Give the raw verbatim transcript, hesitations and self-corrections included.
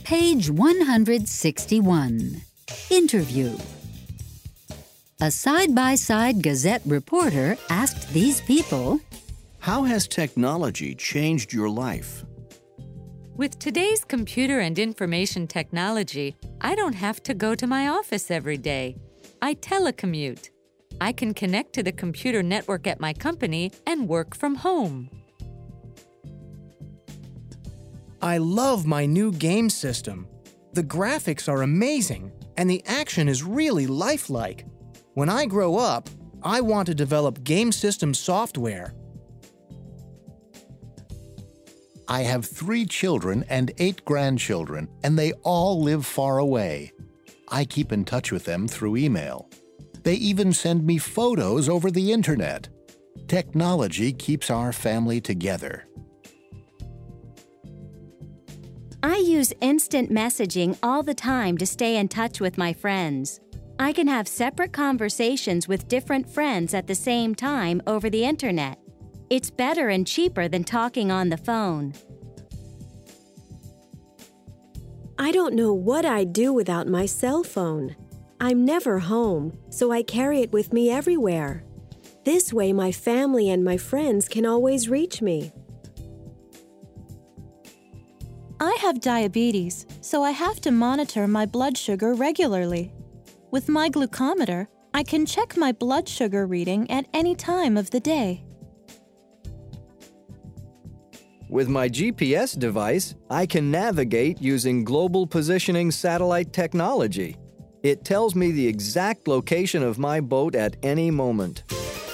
Page one hundred sixty-one. Interview. A side-by-side Gazette reporter asked these people, "How has technology changed your life?" With today's computer and information technology, I don't have to go to my office every day. I telecommute. I can connect to the computer network at my company and work from home. I love my new game system. The graphics are amazing, and the action is really lifelike. When I grow up, I want to develop game system software. I have three children and eight grandchildren, and they all live far away. I keep in touch with them through email. They even send me photos over the internet. Technology keeps our family together. I use instant messaging all the time to stay in touch with my friends. I can have separate conversations with different friends at the same time over the internet. It's better and cheaper than talking on the phone. I don't know what I'd do without my cell phone. I'm never home, so I carry it with me everywhere. This way my family and my friends can always reach me. I have diabetes, so I have to monitor my blood sugar regularly. With my glucometer, I can check my blood sugar reading at any time of the day. With my G P S device, I can navigate using global positioning satellite technology. It tells me the exact location of my boat at any moment.